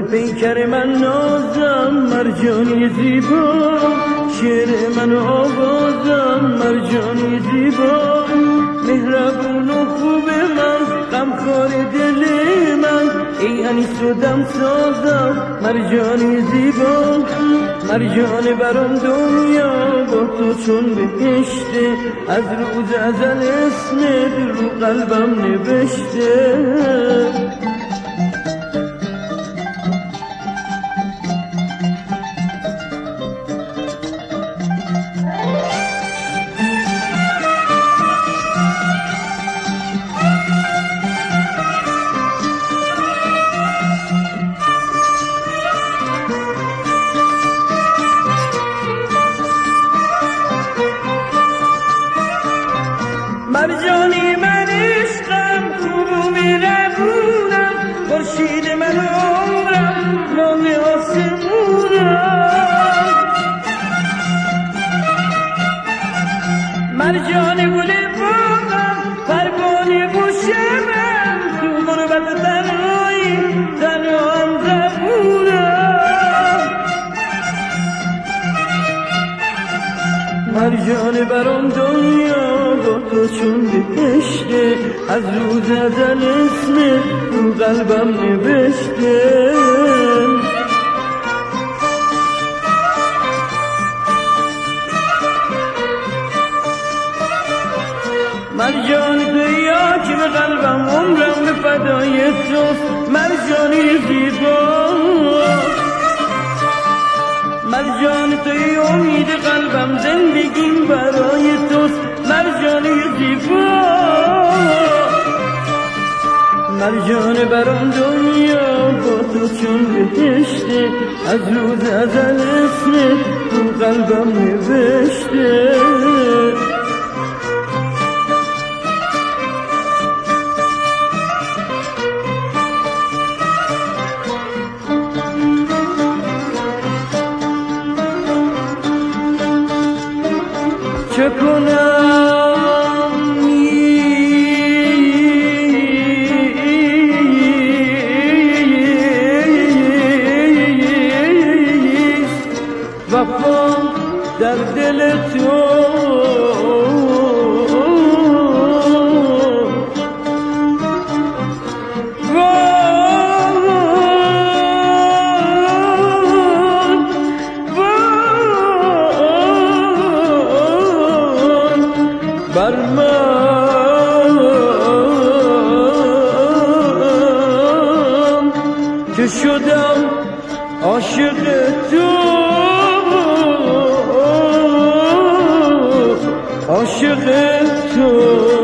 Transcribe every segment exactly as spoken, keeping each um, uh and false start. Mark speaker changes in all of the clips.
Speaker 1: پیکر من نازم مرجانی زیبا، شعر من آوازم مرجانی زیبا، مهربون و خوب من غمخوار دل من، ای انیس و دم سازم مرجانی زیبا. مرجان برام دنیا با تو چون بهشته، از روز ازل اسمت رو قلبم نوشته. مرجانی من عشقم تو میربونم، خورشید من عمرم ماه آسمونم. مرجان گل باغم پروانه گوش من، تو غربت تنهایی تنهام زبونم. مرجان برام دنیا با تو چون بهشته، از روز ازل اسمت رو قلبم نوشته. مرجان تویی حاکم قلبم، عمرم به فدای توست مرجانی زیبا. مرجان تویی امید قلبم، زندگیم برای توست مرجانی زیبا. مرجان برام دنیا با تو چون بهشته، از روز ازل اسمت تو قلبم نوشته. چه کنم وفا در دل تو، بر من که شدم عاشق تو، عاشق تو.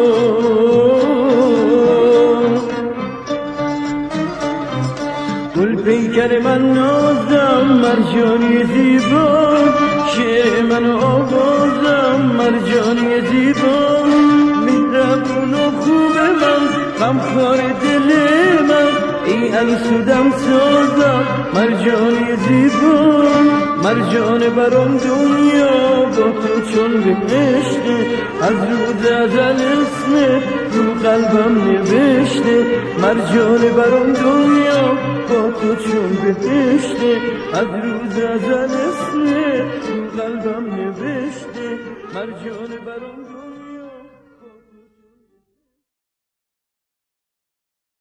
Speaker 1: گل پیکر من نازم مرجانی زیبا، شعر من آوازم مرجانی زیبا، مهربون و خوب من غمخوار دل من، ای انیس و دم سازم مرجانی زیبا. مرجان برام دنیا با تو چون بهشته، از روز ازل اسمت رو قلبم نوشته. مرجان برام دنیا با تو چون بهشته، از روز ازل اسمت رو قلبم نوشته. مرجان برام دنیا